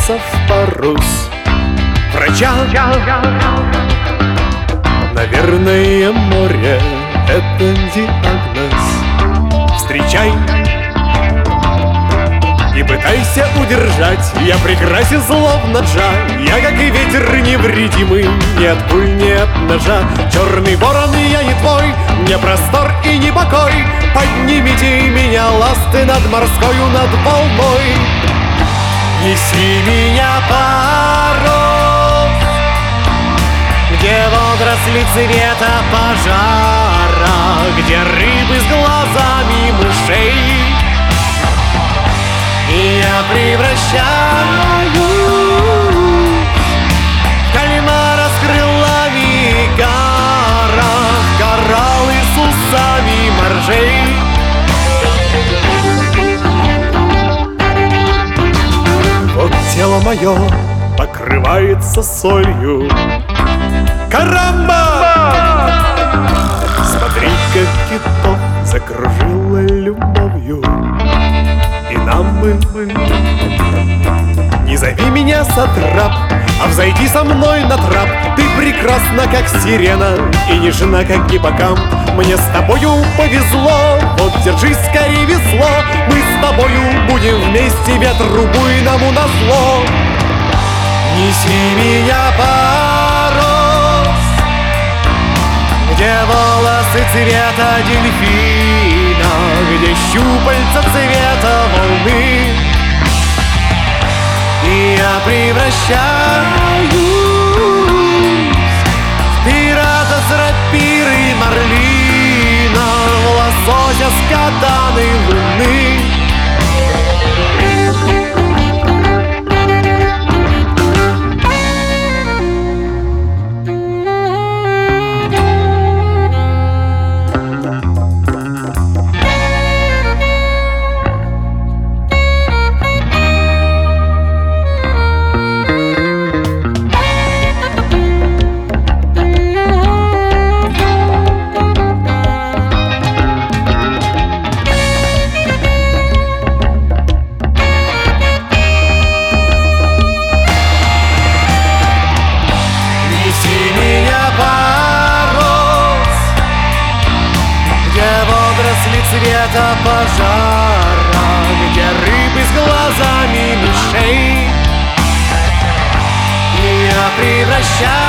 погрузиться в парус врача. Наверное, море — это диагноз. Встречай и пытайся удержать. Я прекрасен, словно джа. Я, как и ветер, невредимый, ни от пуль, ни от ножа. Черный ворон, я не твой, не простор и не покой. Поднимите меня, ласты, над морскою, над волной. Неси меня, парус, где водоросли цвета пожара, где рыбы с глазами мышей. И я превращаюсь в кальмара с крылами гара, в кораллы с усами моржей. Вот тело мое покрывается солью. Карамба! Смотри, как китов закружила любовью. И нам бы не зови меня сатрап, а взойди со мной на трап. Ты прекрасна, как сирена, и нежна, как гиппокамп. Мне с тобою повезло, вот держись скорее весло. Мы с тобою будем вместе, ветру буйному назло. Неси меня, парус, где волосы цвета дельфина, где щупальца цвета волны. И я превращаюсь в пирата с рапирой марлина, в лосося с катаной луны. Цвета пожара, где рыбы с глазами мышей. И я превращаюсь